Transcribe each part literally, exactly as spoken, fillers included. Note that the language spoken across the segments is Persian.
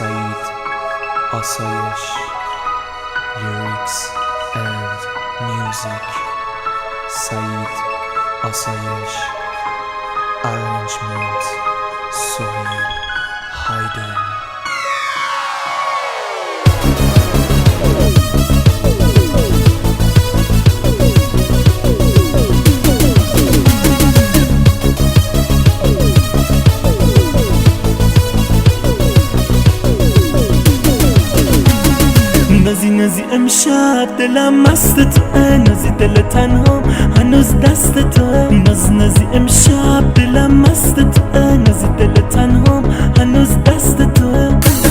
سعید آسایش lyrics and music سعید آسایش arrangement سهیل هایدن نازی نازی امشب دلم مست توه، نازی دل تنها هنوز دست توه. ناز نازی امشب دلم مست توه، نازی دل تنها هنوز دست توه.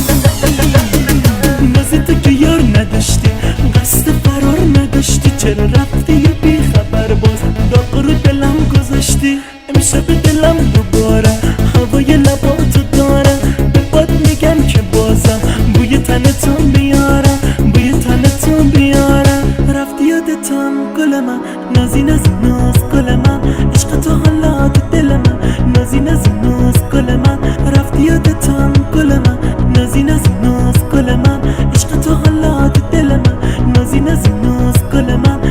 نازی تو که یار نداشتی، قصد فرار نداشتی، چرا رفتی یه بی خبر باز داغ رو دلم گذاشتی. امشب دلم دوباره هوای لباتو داره، به باد میگم که بازم بوی تنتو بیارم، بوی تنتو بیارم. رفتی یادتم گل من، نازی نازی ناز گل من، عشق تو حالا تو دل من، نازی نازی ناز گل من. رفتی یادتم گل من، نازی نازی ناز گل من، عشق تو حالا تو دل من، نازی نازی ناز گل من.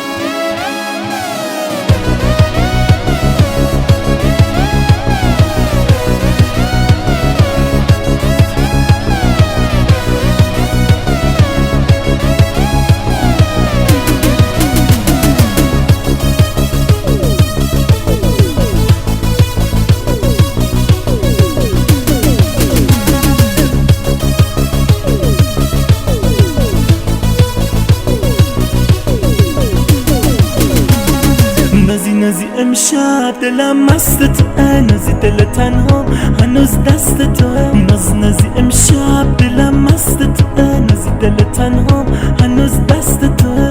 نازی نازی امشب دلم مست توه، نازی دل تنها هنوز دست توه. ناز نازی امشب دلم مست توه، نازی دل تنها هنوز دست توه.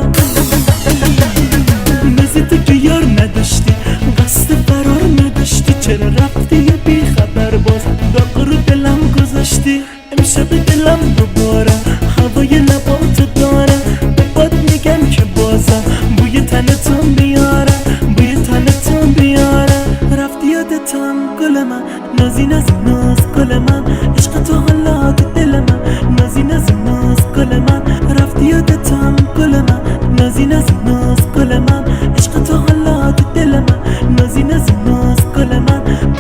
نازی تو که یار نداشتی، قصد فرار نداشتی، چرا رفتی یه بی خبر باز داغ رو دلم گذاشتی. امشب دلم دوباره هوای لباتو داره، به باد میگم که بازم بوی تنتو بیارم، بوی تنتو بیارم. رفتی یادتم گل من، نازی نازی ناز گل من، عشق تو حالا تو دل من، نازی نازی ناز گل من. رفتی یادتم گل من، نازی نازی ناز گل من، عشق تو حالا تو دل من، نازی نازی ناز گل من.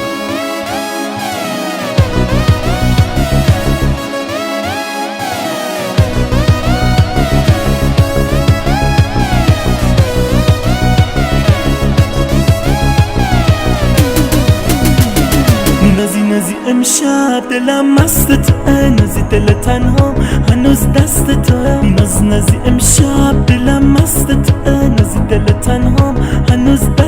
نازی نازی امشب دلم مست توه، نازی دل تنها هنوز دست توه. ناز نازی امشب دلم مست توه، نازی دل تنها هنوز دست